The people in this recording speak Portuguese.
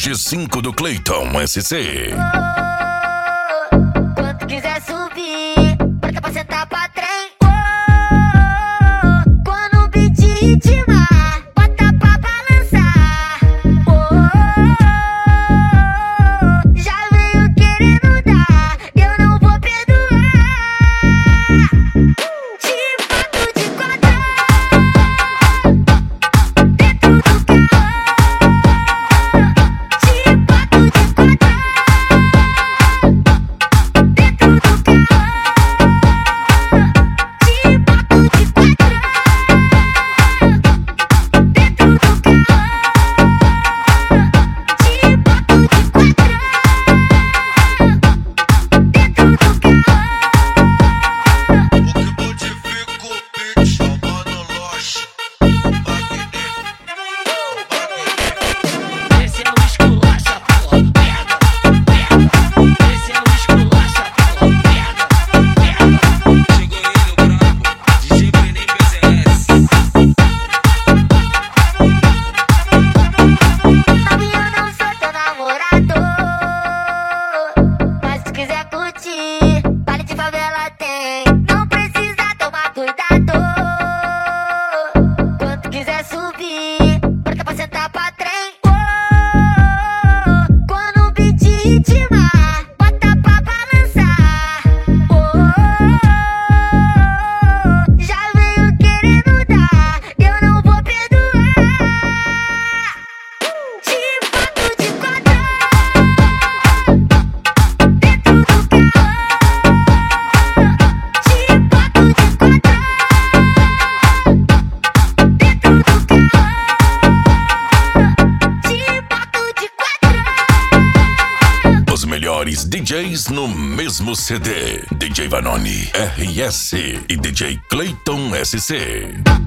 G5 do Clayton SC. Quando quiser subir, bota pra sentar pra trem. Quando o beat ritmar, bota pra balançar. Já veio querendo dar, eu não vou perdoar. Te bato de quadrão dentro do carro. Te bato de quadrão dentro do carro. Te bato de quadrão dentro do carro. Te bato de quadrão dentro do carro. Modifico o beat, chamando Loche. Esse é o esculacha, porra, pega, pega. Esse é o esculacha, porra, pega, pega. Chegou ele, o brabo, DJ Penem PZS. Novinho, eu não sou teu namorado, mas se quiser curtir, baile de favela tem. Não precisa tomar cuidado. Quando quiser subir, bota pra sentar pra trem. Quando o beat ritmar, bota pra balançar. Já veio querendo dar, eu não vou perdoar. Te bato de quadrão dentro do carro. Te bato de quadrão dentro do carro. Te bato de quadrão. Os melhores DJs no mesmo CD. DJ Vanoni, RS e DJ Clayton SC.